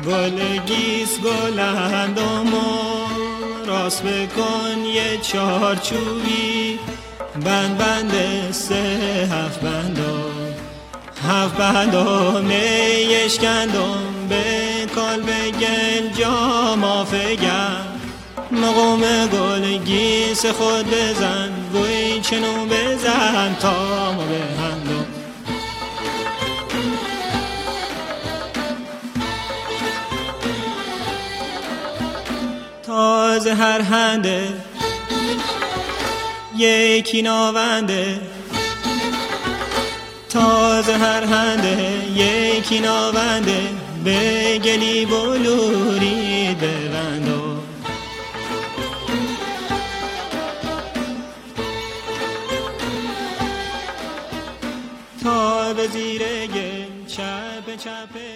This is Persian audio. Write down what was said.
گل گیس گلندم و راست بکن یه چارچوبی بند بند 3 7 بندم میشکندم به کال گل جام فگم مقام گل گیس خود بزن گوی چنو بزن تا ما بهندم تازه هر هنده یکی ناونده تازه هر هنده یکی ناونده به گلی بلوری ببندم تا به زیر گل چپ